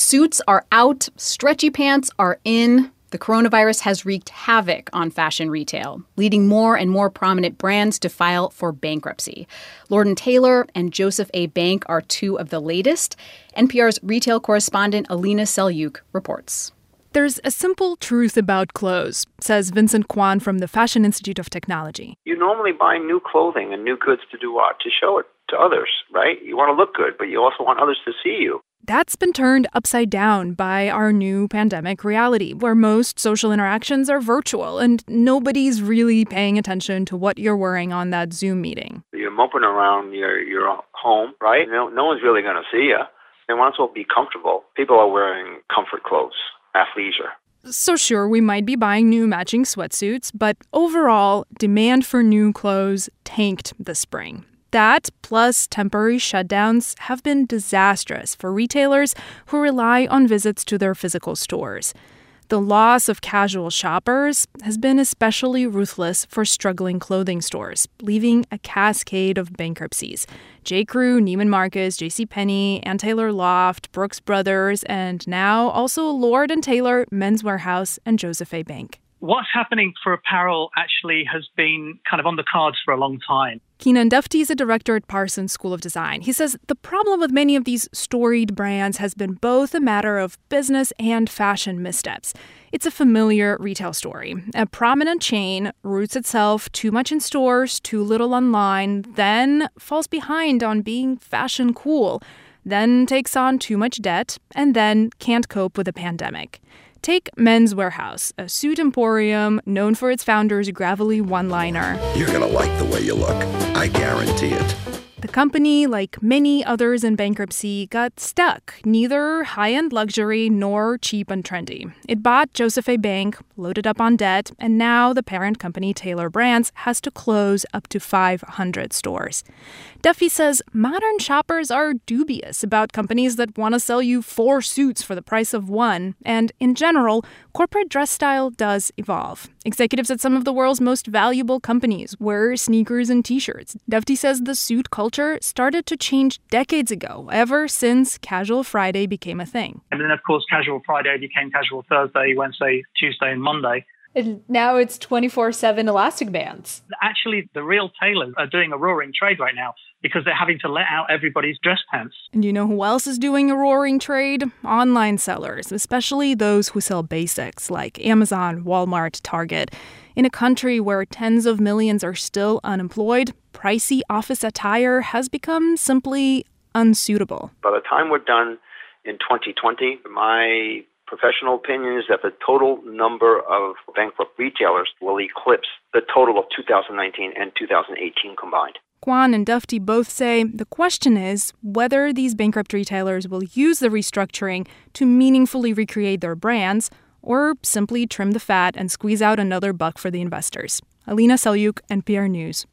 Suits are out, stretchy pants are in. The coronavirus has wreaked havoc on fashion retail, leading more and more prominent brands to file for bankruptcy. Lord & Taylor and Joseph A. Bank are two of the latest. NPR's retail correspondent Alina Selyuk reports. There's a simple truth about clothes, says Vincent Kwan from the Fashion Institute of Technology. You normally buy new clothing and new goods to do what? To show it to others, right? You want to look good, but you also want others to see you. That's been turned upside down by our new pandemic reality, where most social interactions are virtual and nobody's really paying attention to what you're wearing on that Zoom meeting. You're moping around your home, right? No one's really going to see you. They want to be comfortable. People are wearing comfort clothes, athleisure. So sure, we might be buying new matching sweatsuits, but overall, demand for new clothes tanked this spring. That, plus temporary shutdowns, have been disastrous for retailers who rely on visits to their physical stores. The loss of casual shoppers has been especially ruthless for struggling clothing stores, leaving a cascade of bankruptcies. J.Crew, Neiman Marcus, JCPenney, Ann Taylor Loft, Brooks Brothers, and now also Lord & Taylor, Men's Wearhouse, and Joseph A. Bank. What's happening for apparel actually has been kind of on the cards for a long time. Keenan Duffty is a director at Parsons School of Design. He says the problem with many of these storied brands has been both a matter of business and fashion missteps. It's a familiar retail story. A prominent chain roots itself too much in stores, too little online, then falls behind on being fashion cool, then takes on too much debt, and then can't cope with a pandemic. Take Men's Wearhouse, a suit emporium known for its founder's gravelly one-liner. You're going to like the way you look. I guarantee it. The company, like many others in bankruptcy, got stuck. Neither high-end luxury nor cheap and trendy. It bought Joseph A. Bank, loaded up on debt, and now the parent company, Taylor Brands, has to close up to 500 stores. Duffy says modern shoppers are dubious about companies that want to sell you 4 suits for the price of 1. And in general, corporate dress style does evolve. Executives at some of the world's most valuable companies wear sneakers and T-shirts. Duffy says the suit culture started to change decades ago, ever since Casual Friday became a thing. And then, of course, Casual Friday became Casual Thursday, Wednesday, Tuesday, and Monday. And now it's 24/7 elastic bands. Actually, the real tailors are doing a roaring trade right now because they're having to let out everybody's dress pants. And you know who else is doing a roaring trade? Online sellers, especially those who sell basics like Amazon, Walmart, Target. In a country where tens of millions are still unemployed, pricey office attire has become simply unsuitable. By the time we're done in 2020, my professional opinion is that the total number of bankrupt retailers will eclipse the total of 2019 and 2018 combined. Kwan and Duffty both say the question is whether these bankrupt retailers will use the restructuring to meaningfully recreate their brands or simply trim the fat and squeeze out another buck for the investors. Alina Selyuk, NPR News.